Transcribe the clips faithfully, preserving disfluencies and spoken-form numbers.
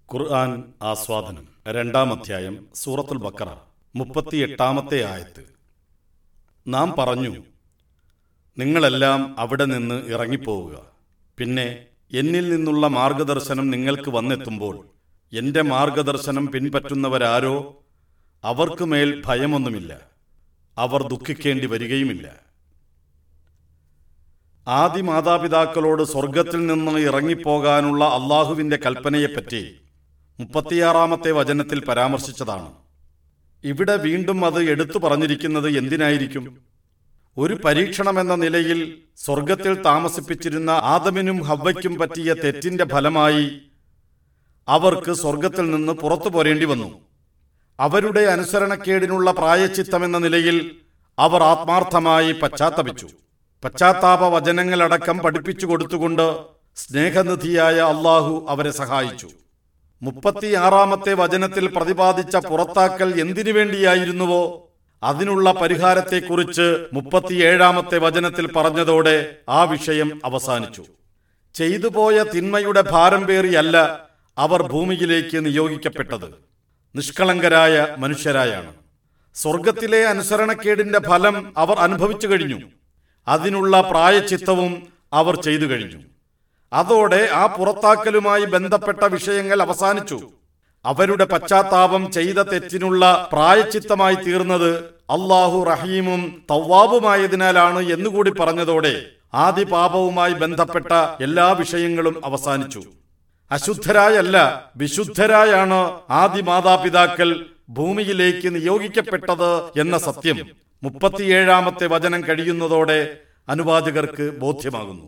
ഖുർആൻ ആസ്വാദനം രണ്ടാം അധ്യായം സൂറത്തുൽ ബഖറ മുപ്പത്തിയെട്ടാമത്തെ ആയത്ത്. നാം പറഞ്ഞു, നിങ്ങളെല്ലാം അവിടെ നിന്ന് ഇറങ്ങിപ്പോവുക. പിന്നെ എന്നിൽ നിന്നുള്ള മാർഗദർശനം നിങ്ങൾക്ക് വന്നെത്തുമ്പോൾ എൻ്റെ മാർഗദർശനം പിൻപറ്റുന്നവരാരോ അവർക്ക് മേൽ ഭയമൊന്നുമില്ല, അവർ ദുഃഖിക്കേണ്ടി വരികയുമില്ല. ആദി മാതാപിതാക്കളോട് സ്വർഗത്തിൽ നിന്ന് ഇറങ്ങിപ്പോകാനുള്ള അള്ളാഹുവിൻ്റെ കൽപ്പനയെപ്പറ്റി മുപ്പത്തിയാറാമത്തെ വചനത്തിൽ പരാമർശിച്ചതാണ്. ഇവിടെ വീണ്ടും അത് എടുത്തു പറഞ്ഞിരിക്കുന്നത് എന്തിനായിരിക്കും? ഒരു പരീക്ഷണമെന്ന നിലയിൽ സ്വർഗത്തിൽ താമസിപ്പിച്ചിരുന്ന ആദമിനും ഹവ്വയ്ക്കും പറ്റിയ തെറ്റിന്റെ ഫലമായി അവർക്ക് സ്വർഗത്തിൽ നിന്ന് പുറത്തു പോരേണ്ടി വന്നു. അവരുടെ അനുസരണക്കേടിനുള്ള പ്രായശ്ചിത്തമെന്ന നിലയിൽ അവർ ആത്മാർത്ഥമായി പശ്ചാത്തപിച്ചു. പശ്ചാത്താപ വചനങ്ങളടക്കം പഠിപ്പിച്ചു കൊടുത്തുകൊണ്ട് സ്നേഹനിധിയായ അള്ളാഹു അവരെ സഹായിച്ചു. മുപ്പത്തിയാറാമത്തെ വചനത്തിൽ പ്രതിപാദിച്ച പുറത്താക്കൽ എന്തിനു വേണ്ടിയായിരുന്നുവോ അതിനുള്ള പരിഹാരത്തെക്കുറിച്ച് മുപ്പത്തിയേഴാമത്തെ വചനത്തിൽ പറഞ്ഞതോടെ ആ വിഷയം അവസാനിച്ചു. ചെയ്തുപോയ തിന്മയുടെ ഭാരം പേറിയല്ല അവർ ഭൂമിയിലേക്ക് നിയോഗിക്കപ്പെട്ടത്, നിഷ്കളങ്കരായ മനുഷ്യരായാണ്. സ്വർഗത്തിലെ അനുസരണക്കേടിന്റെ ഫലം അവർ അനുഭവിച്ചു കഴിഞ്ഞു. അതിനുള്ള പ്രായശ്ചിത്തവും അവർ ചെയ്തു കഴിഞ്ഞു. അതോടെ ആ പുറത്താക്കലുമായി ബന്ധപ്പെട്ട വിഷയങ്ങൾ അവസാനിച്ചു. അവരുടെ പശ്ചാത്താപം ചെയ്ത തെറ്റിനുള്ള പ്രായശ്ചിത്തമായി തീർന്നത് അള്ളാഹു റഹീമും തവ്വാബുമായതിനാലാണ് എന്നുകൂടി പറഞ്ഞതോടെ ആദി പാപവുമായി ബന്ധപ്പെട്ട എല്ലാ വിഷയങ്ങളും അവസാനിച്ചു. അശുദ്ധരായല്ല, വിശുദ്ധരായാണ് ആദി മാതാപിതാക്കൾ ഭൂമിയിലേക്ക് നിയോഗിക്കപ്പെട്ടത് എന്ന സത്യം മുപ്പത്തിയേഴാമത്തെ വചനം കഴിയുന്നതോടെ അനുവാചകർക്ക് ബോധ്യമാകുന്നു.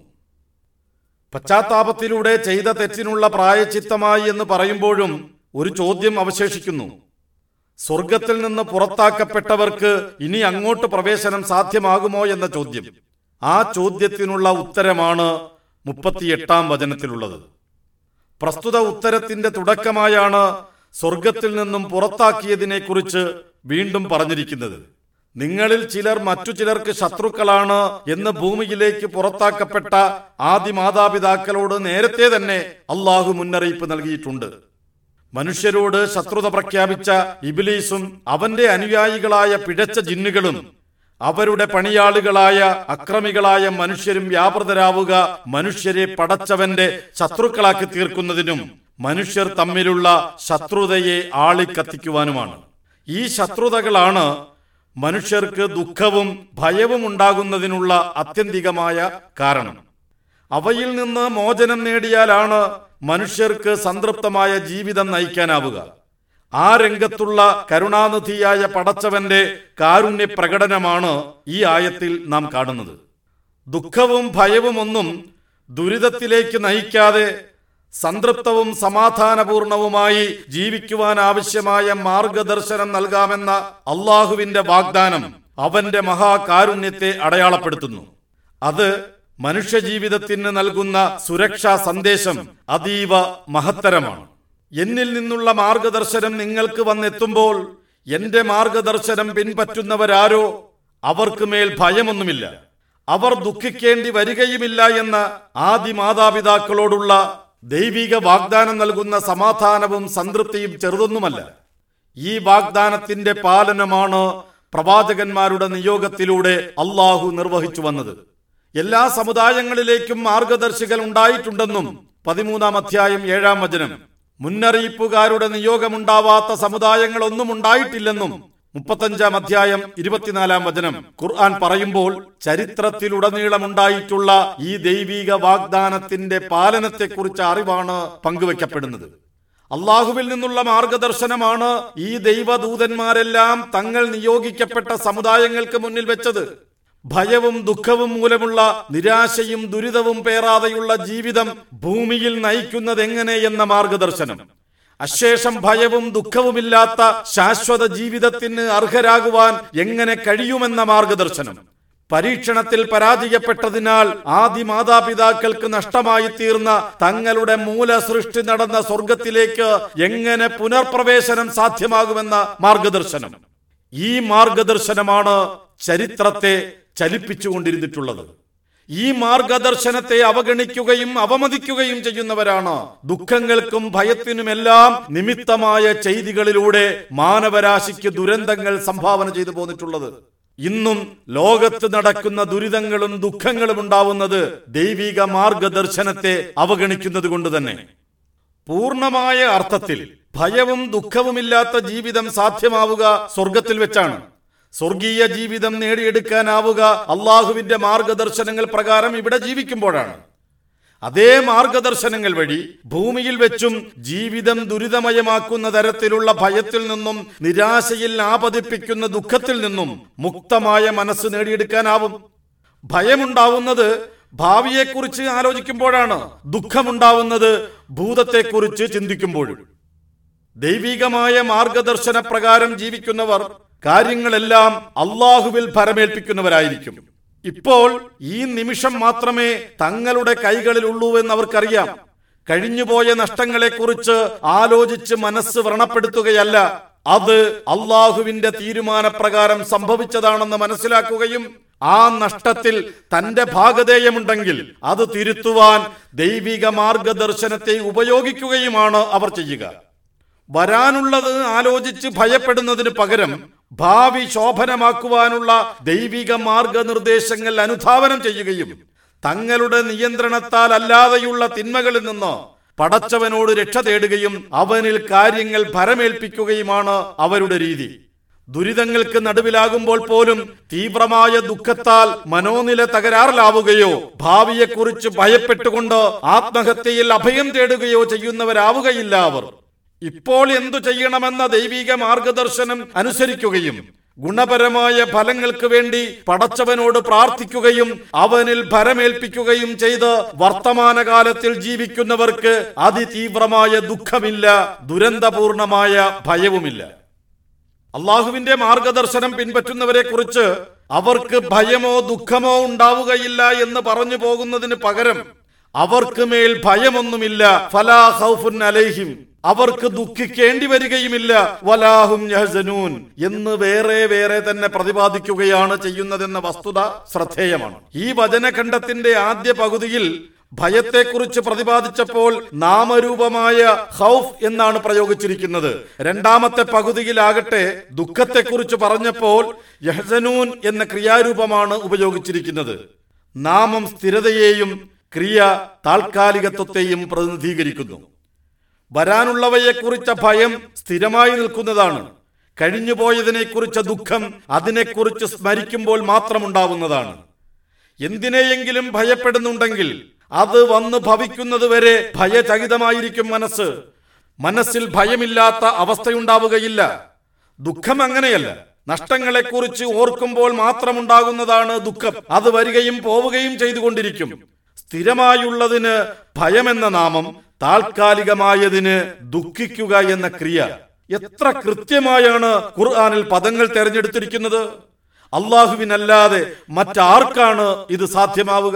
പശ്ചാത്താപത്തിലൂടെ ചെയ്ത തെറ്റിനുള്ള പ്രായശ്ചിത്തമായി എന്ന് പറയുമ്പോഴും ഒരു ചോദ്യം അവശേഷിക്കുന്നു. സ്വർഗത്തിൽ നിന്ന് പുറത്താക്കപ്പെട്ടവർക്ക് ഇനി അങ്ങോട്ട് പ്രവേശനം സാധ്യമാകുമോ എന്ന ചോദ്യം. ആ ചോദ്യത്തിനുള്ള ഉത്തരമാണ് മുപ്പത്തിയെട്ടാം വചനത്തിലുള്ളത്. പ്രസ്തുത ഉത്തരത്തിന്റെ തുടക്കമായാണ് സ്വർഗത്തിൽ നിന്നും പുറത്താക്കിയതിനെക്കുറിച്ച് വീണ്ടും പറഞ്ഞിരിക്കുന്നത്. നിങ്ങളിൽ ചിലർ മറ്റു ചിലർക്ക് ശത്രുക്കളാണ് എന്ന് ഭൂമിയിലേക്ക് പുറത്താക്കപ്പെട്ട ആദി മാതാപിതാക്കളോട് നേരത്തെ തന്നെ അള്ളാഹു മുന്നറിയിപ്പ് നൽകിയിട്ടുണ്ട്. മനുഷ്യരോട് ശത്രുത പ്രഖ്യാപിച്ച ഇബ്ലീസും അവന്റെ അനുയായികളായ പിഴച്ച ജിന്നുകളും അവരുടെ പണിയാളുകളായ അക്രമികളായ മനുഷ്യരും വ്യാപൃതരാവുക മനുഷ്യരെ പടച്ചവന്റെ ശത്രുക്കളാക്കി തീർക്കുന്നതിനും മനുഷ്യർ തമ്മിലുള്ള ശത്രുതയെ ആളിക്കത്തിക്കുവാനുമാണ്. ഈ ശത്രുതകളാണ് മനുഷ്യർക്ക് ദുഃഖവും ഭയവും ഉണ്ടാകുന്നതിനുള്ള ആത്യന്തികമായ കാരണം. അവയിൽ നിന്ന് മോചനം നേടിയാലാണ് മനുഷ്യർക്ക് സംതൃപ്തമായ ജീവിതം നയിക്കാനാവുക. ആ രംഗത്തുള്ള കരുണാനിധിയായ പടച്ചവന്റെ കാരുണ്യ പ്രകടനമാണ് ഈ ആയത്തിൽ നാം കാണുന്നത്. ദുഃഖവും ഭയവും ഒന്നും ദുരിതത്തിലേക്ക് നയിക്കാതെ സംതൃപ്തവും സമാധാനപൂർണവുമായി ജീവിക്കുവാൻ ആവശ്യമായ മാർഗദർശനം നൽകാമെന്ന അള്ളാഹുവിന്റെ വാഗ്ദാനം അവന്റെ മഹാകാരുണ്യത്തെ അടയാളപ്പെടുത്തുന്നു. അത് മനുഷ്യജീവിതത്തിന് നൽകുന്ന സുരക്ഷാ സന്ദേശം അതീവ മഹത്തരമാണ്. എന്നിൽ നിന്നുള്ള മാർഗദർശനം നിങ്ങൾക്ക് വന്നെത്തുമ്പോൾ എന്റെ മാർഗദർശനം പിൻപറ്റുന്നവരാരോ അവർക്ക് മേൽ ഭയമൊന്നുമില്ല, അവർ ദുഃഖിക്കേണ്ടി വരികയുമില്ല എന്ന ആദി മാതാപിതാക്കളോടുള്ള ദൈവിക വാഗ്ദാനം നൽകുന്ന സമാധാനവും സംതൃപ്തിയും ചെറുതൊന്നുമല്ല. ഈ വാഗ്ദാനത്തിന്റെ പാലനമാണ് പ്രവാചകന്മാരുടെ നിയോഗത്തിലൂടെ അള്ളാഹു നിർവഹിച്ചു വന്നത്. എല്ലാ സമുദായങ്ങളിലേക്കും മാർഗദർശികൾ ഉണ്ടായിട്ടുണ്ടെന്നും പതിമൂന്നാം അധ്യായം ഏഴാം വചനം, മുന്നറിയിപ്പുകാരുടെ നിയോഗമുണ്ടാവാത്ത സമുദായങ്ങളൊന്നും ഉണ്ടായിട്ടില്ലെന്നും മുപ്പത്തഞ്ചാം അധ്യായം ഇരുപത്തിനാലാം വചനം ഖുർആൻ പറയുമ്പോൾ ചരിത്രത്തിലുടനീളമുണ്ടായിട്ടുള്ള ഈ ദൈവിക വാഗ്ദാനത്തിന്റെ പാലനത്തെക്കുറിച്ച് അറിവാണ് പങ്കുവെക്കപ്പെടുന്നത്. അള്ളാഹുവിൽ നിന്നുള്ള മാർഗദർശനമാണ് ഈ ദൈവദൂതന്മാരെല്ലാം തങ്ങൾ നിയോഗിക്കപ്പെട്ട സമുദായങ്ങൾക്ക് മുന്നിൽ വെച്ചത്. ഭയവും ദുഃഖവും മൂലമുള്ള നിരാശയും ദുരിതവും പേറാതെയുള്ള ജീവിതം ഭൂമിയിൽ നയിക്കുന്നതെങ്ങനെ എന്ന മാർഗദർശനം, അശേഷം ഭയവും ദുഃഖവുമില്ലാത്ത ശാശ്വത ജീവിതത്തിന് അർഹരാകുവാൻ എങ്ങനെ കഴിയുമെന്ന മാർഗദർശനം, പരീക്ഷണത്തിൽ പരാജയപ്പെട്ടതിനാൽ ആദി മാതാപിതാക്കൾക്ക് നഷ്ടമായി തീർന്ന തങ്ങളുടെ മൂലസൃഷ്ടി നടന്ന സ്വർഗത്തിലേക്ക് എങ്ങനെ പുനർപ്രവേശനം സാധ്യമാകുമെന്ന മാർഗദർശനം. ഈ മാർഗദർശനമാണ് ചരിത്രത്തെ ചലിപ്പിച്ചുകൊണ്ടിരുന്നിട്ടുള്ളത്. ഈ മാർഗദർശനത്തെ അവഗണിക്കുകയും അവമതിക്കുകയും ചെയ്യുന്നവരാണ് ദുഃഖങ്ങൾക്കും ഭയത്തിനുമെല്ലാം നിമിത്തമായ ചെയ്തികളിലൂടെ മാനവരാശിക്ക് ദുരന്തങ്ങൾ സംഭാവന ചെയ്തു പോന്നിട്ടുള്ളത്. ഇന്നും ലോകത്ത് നടക്കുന്ന ദുരിതങ്ങളും ദുഃഖങ്ങളും ഉണ്ടാവുന്നത് ദൈവിക മാർഗദർശനത്തെ അവഗണിക്കുന്നത് കൊണ്ട് തന്നെ. പൂർണ്ണമായ അർത്ഥത്തിൽ ഭയവും ദുഃഖവുമില്ലാത്ത ജീവിതം സാധ്യമാവുക സ്വർഗത്തിൽ വെച്ചാണ്. സ്വർഗീയ ജീവിതം നേടിയെടുക്കാനാവുക അള്ളാഹുവിന്റെ മാർഗദർശനങ്ങൾ പ്രകാരം ഇവിടെ ജീവിക്കുമ്പോഴാണ്. അതേ മാർഗദർശനങ്ങൾ വഴി ഭൂമിയിൽ വെച്ചും ജീവിതം ദുരിതമയമാക്കുന്ന തരത്തിലുള്ള ഭയത്തിൽ നിന്നും നിരാശയിൽ ആപതിപ്പിക്കുന്ന ദുഃഖത്തിൽ നിന്നും മുക്തമായ മനസ്സ് നേടിയെടുക്കാനാവും. ഭയമുണ്ടാവുന്നത് ഭാവിയെക്കുറിച്ച് ആലോചിക്കുമ്പോഴാണ്, ദുഃഖമുണ്ടാവുന്നത് ഭൂതത്തെക്കുറിച്ച് ചിന്തിക്കുമ്പോഴും. ദൈവികമായ മാർഗദർശന പ്രകാരം ജീവിക്കുന്നവർ കാര്യങ്ങളെല്ലാം അള്ളാഹുവിൽ ഭരമേൽപ്പിക്കുന്നവരായിരിക്കും. ഇപ്പോൾ ഈ നിമിഷം മാത്രമേ തങ്ങളുടെ കൈകളിലുള്ളൂവെന്ന് അവർക്കറിയാം. കഴിഞ്ഞുപോയ നഷ്ടങ്ങളെക്കുറിച്ച് ആലോചിച്ച് മനസ്സ് വ്രണപ്പെടുത്തുകയല്ല, അത് അള്ളാഹുവിന്റെ തീരുമാനപ്രകാരം സംഭവിച്ചതാണെന്ന് മനസ്സിലാക്കുകയും ആ നഷ്ടത്തിൽ തന്റെ ഭാഗധേയമുണ്ടെങ്കിൽ അത് തിരുത്തുവാൻ ദൈവിക മാർഗദർശനത്തെ ഉപയോഗിക്കുകയുമാണ് അവർ ചെയ്യുക. വരാനുള്ളത് ആലോചിച്ച് ഭയപ്പെടുന്നതിന് പകരം ഭാവി ശോഭനമാക്കുവാനുള്ള ദൈവിക മാർഗനിർദ്ദേശങ്ങൾ അനുധാവനം ചെയ്യുകയും തങ്ങളുടെ നിയന്ത്രണത്താൽ അല്ലാതെയുള്ള തിന്മകളിൽ നിന്ന് പടച്ചവനോട് രക്ഷ തേടുകയും അവനിൽ കാര്യങ്ങൾ ഭരമേൽപ്പിക്കുകയുമാണ് അവരുടെ രീതി. ദുരിതങ്ങൾക്ക് നടുവിലാകുമ്പോൾ പോലും തീവ്രമായ ദുഃഖത്താൽ മനോനില തകരാറിലാവുകയോ ഭാവിയെക്കുറിച്ച് ഭയപ്പെട്ടുകൊണ്ട് ആത്മഹത്യയിൽ അഭയം തേടുകയോ ചെയ്യുന്നവരാവുകയില്ല അവർ. ഇപ്പോൾ എന്തു ചെയ്യണമെന്ന ദൈവിക മാർഗദർശനം അനുസരിക്കുകയും ഗുണപരമായ ഫലങ്ങൾക്ക് വേണ്ടി പടച്ചവനോട് പ്രാർത്ഥിക്കുകയും അവനിൽ ഭരമേൽപ്പിക്കുകയും ചെയ്ത് വർത്തമാനകാലത്തിൽ ജീവിക്കുന്നവർക്ക് അതിതീവ്രമായ ദുഃഖമില്ല, ദുരന്തപൂർണമായ ഭയവുമില്ല. അള്ളാഹുവിന്റെ മാർഗദർശനം പിൻപറ്റുന്നവരെ കുറിച്ച് അവർക്ക് ഭയമോ ദുഃഖമോ ഉണ്ടാവുകയില്ല എന്ന് പറഞ്ഞു പോകുന്നതിന് പകരം അവർക്ക് മേൽ ഭയമൊന്നുമില്ല, ഫലാ ഖൗഫുൻ അലൈഹിം, അവർക്ക് ദുഃഖിക്കേണ്ടി വരികയുമില്ല, വലാഹും യഹ്സനൂൻ എന്ന് വേറെ വേറെ തന്നെ പ്രതിപാദിക്കുകയാണ് ചെയ്യുന്നതെന്ന വസ്തുത ശ്രദ്ധേയമാണ്. ഈ വചനഖണ്ഡത്തിന്റെ ആദ്യ പകുതിയിൽ ഭയത്തെക്കുറിച്ച് പ്രതിപാദിച്ചപ്പോൾ നാമരൂപമായ ഖൗഫ് എന്നാണ് പ്രയോഗിച്ചിരിക്കുന്നത്. രണ്ടാമത്തെ പകുതിയിലാകട്ടെ ദുഃഖത്തെക്കുറിച്ച് പറഞ്ഞപ്പോൾ യഹ്സനൂൻ എന്ന ക്രിയാരൂപമാണ് ഉപയോഗിച്ചിരിക്കുന്നത്. നാമം സ്ഥിരതയെയും ക്രിയ താൽക്കാലികത്വത്തെയും പ്രതിനിധീകരിക്കുന്നു. വരാനുള്ളവയെക്കുറിച്ച ഭയം സ്ഥിരമായി നിൽക്കുന്നതാണ്. കഴിഞ്ഞുപോയതിനെക്കുറിച്ച ദുഃഖം അതിനെക്കുറിച്ച് സ്മരിക്കുമ്പോൾ മാത്രമുണ്ടാവുന്നതാണ്. എന്തിനെയെങ്കിലും ഭയപ്പെടുന്നുണ്ടെങ്കിൽ അത് വന്ന് ഭവിക്കുന്നത് വരെ ഭയചകിതമായിരിക്കും മനസ്സ്. മനസ്സിൽ ഭയമില്ലാത്ത അവസ്ഥയുണ്ടാവുകയില്ല. ദുഃഖം അങ്ങനെയല്ല. നഷ്ടങ്ങളെക്കുറിച്ച് ഓർക്കുമ്പോൾ മാത്രമുണ്ടാകുന്നതാണ് ദുഃഖം. അത് വരികയും പോവുകയും ചെയ്തുകൊണ്ടിരിക്കും. സ്ഥിരമായുള്ളതിന് ഭയമെന്ന നാമം, താൽക്കാലികമായതിന് ദുഃഖിക്കുക എന്ന ക്രിയ. എത്ര കൃത്യമായാണ് ഖുർആനിൽ പദങ്ങൾ തെരഞ്ഞെടുത്തിരിക്കുന്നത്! അള്ളാഹുവിനല്ലാതെ മറ്റാർക്കാണ് ഇത് സാധ്യമാവുക?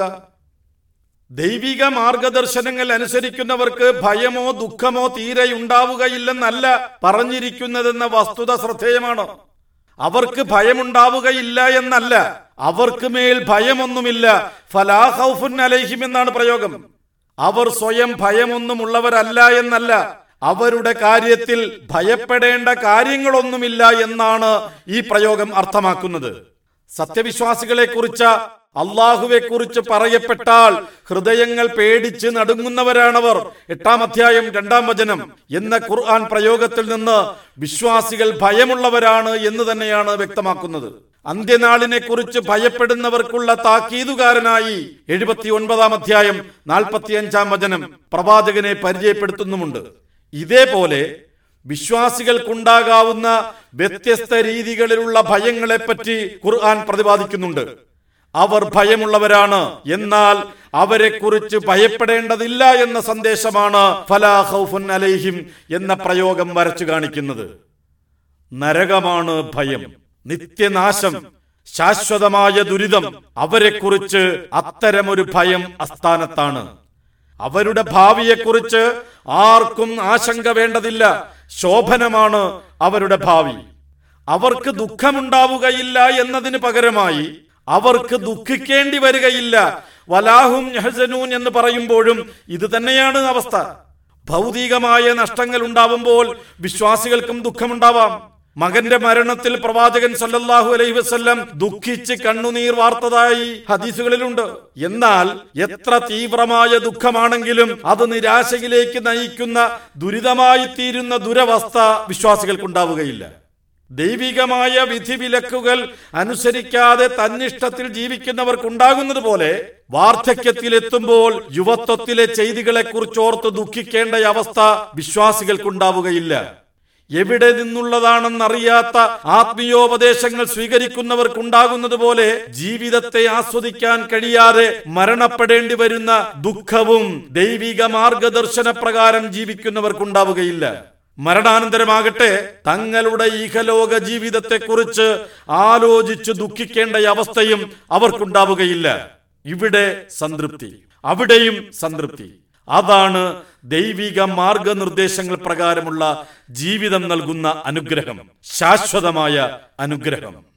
ദൈവിക മാർഗദർശനങ്ങൾ അനുസരിക്കുന്നവർക്ക് ഭയമോ ദുഃഖമോ തീരെ ഉണ്ടാവുകയില്ലെന്നല്ല പറഞ്ഞിരിക്കുന്നതെന്ന വസ്തുത ശ്രദ്ധേയമാണ്. അവർക്ക് ഭയമുണ്ടാവുകയില്ല എന്നല്ല, അവർക്ക് മേൽ ഭയമൊന്നുമില്ല, ഫലാ ഖൗഫുൻ അലൈഹിം എന്നാണ് പ്രയോഗം. അവർ സ്വയം ഭയമൊന്നുമുള്ളവരല്ല എന്നല്ല, അവരുടെ കാര്യത്തിൽ ഭയപ്പെടേണ്ട കാര്യങ്ങളൊന്നുമില്ല എന്നാണ് ഈ പ്രയോഗം അർത്ഥമാക്കുന്നത്. സത്യവിശ്വാസികളെ കുറിച്ച് അള്ളാഹുവെ കുറിച്ച് പറയപ്പെട്ടാൽ ഹൃദയങ്ങൾ പേടിച്ച് നടുങ്ങുന്നവരാണവർ. എട്ടാം അധ്യായം രണ്ടാം വചനം എന്ന ഖുർആൻ പ്രയോഗത്തിൽ നിന്ന് വിശ്വാസികൾ ഭയമുള്ളവരാണ് എന്ന് തന്നെയാണ് വ്യക്തമാക്കുന്നത്. അന്ത്യനാളിനെ കുറിച്ച് ഭയപ്പെടുന്നവർക്കുള്ള താക്കീതുകാരനായി എഴുപത്തി ഒൻപതാം അധ്യായം നാൽപ്പത്തി അഞ്ചാം വചനം പ്രവാചകനെ പരിചയപ്പെടുത്തുന്നുമുണ്ട്. ഇതേപോലെ വിശ്വാസികൾക്കുണ്ടാകാവുന്ന വ്യത്യസ്ത രീതികളിലുള്ള ഭയങ്ങളെപ്പറ്റി ഖുർആൻ പ്രതിപാദിക്കുന്നുണ്ട്. അവർ ഭയമുള്ളവരാണ്, എന്നാൽ അവരെ കുറിച്ച് ഭയപ്പെടേണ്ടതില്ല എന്ന സന്ദേശമാണ് ഫലാ ഖൗഫുൻ അലൈഹിം എന്ന പ്രയോഗം വരച്ചു കാണിക്കുന്നത്. നരകമാണ് ഭയം, നിത്യനാശം, ശാശ്വതമായ ദുരിതം. അവരെക്കുറിച്ച് അത്തരമൊരു ഭയം അസ്ഥാനത്താണ്. അവരുടെ ഭാവിയെക്കുറിച്ച് ആർക്കും ആശങ്ക വേണ്ടതില്ല. ശോഭനമാണ് അവരുടെ ഭാവി. അവർക്ക് ദുഃഖമുണ്ടാവുകയില്ല എന്നതിന് പകരമായി അവർക്ക് ദുഃഖിക്കേണ്ടി വരികയില്ല. വലാഹും യഹ്സനൂൻ എന്ന് പറയുമ്പോഴും ഇത് തന്നെയാണ് അവസ്ഥ. ഭൗതികമായ നഷ്ടങ്ങൾ ഉണ്ടാവുമ്പോൾ വിശ്വാസികൾക്കും ദുഃഖമുണ്ടാവാം. മകന്റെ മരണത്തിൽ പ്രവാചകൻ സല്ലല്ലാഹു അലൈഹി വസല്ലം ദുഃഖിച്ച് കണ്ണുനീർ വാർത്തതായി ഹദീസുകളിലുണ്ട്. എന്നാൽ എത്ര തീവ്രമായ ദുഃഖമാണെങ്കിലും അത് നിരാശയിലേക്ക് നയിക്കുന്ന ദുരിതമായി തീരുന്ന ദുരവസ്ഥ വിശ്വാസികൾക്കുണ്ടാവുകയില്ല. ദൈവികമായ വിധിവിലക്കുകൾ അനുസരിക്കാതെ തന്നിഷ്ടത്തിൽ ജീവിക്കുന്നവർക്കുണ്ടാകുന്നത് പോലെ വാർദ്ധക്യത്തിലെത്തുമ്പോൾ യുവത്വത്തിലെ ചെയ്തികളെ കുറിച്ചോർത്ത് ദുഃഖിക്കേണ്ട അവസ്ഥ വിശ്വാസികൾക്കുണ്ടാവുകയില്ല. എവിടെ നിന്നുള്ളതാണെന്നറിയാത്ത ആത്മീയോപദേശങ്ങൾ സ്വീകരിക്കുന്നവർക്കുണ്ടാകുന്നത് പോലെ ജീവിതത്തെ ആസ്വദിക്കാൻ കഴിയാതെ മരണപ്പെടേണ്ടി വരുന്ന ദുഃഖവും ദൈവിക മാർഗദർശന പ്രകാരം ജീവിക്കുന്നവർക്കുണ്ടാവുകയില്ല. മരണാനന്തരമാകട്ടെ തങ്ങളുടെ ഇഹലോക ജീവിതത്തെക്കുറിച്ച് ആലോചിച്ച് ദുഃഖിക്കേണ്ട അവസ്ഥയും അവർക്കുണ്ടാവുകയില്ല. ഇവിടെ സംതൃപ്തി, അവിടെയും സംതൃപ്തി. അതാണ് ദൈവിക മാർഗനിർദ്ദേശങ്ങൾ പ്രകാരമുള്ള ജീവിതം നൽകുന്ന അനുഗ്രഹം, ശാശ്വതമായ അനുഗ്രഹം.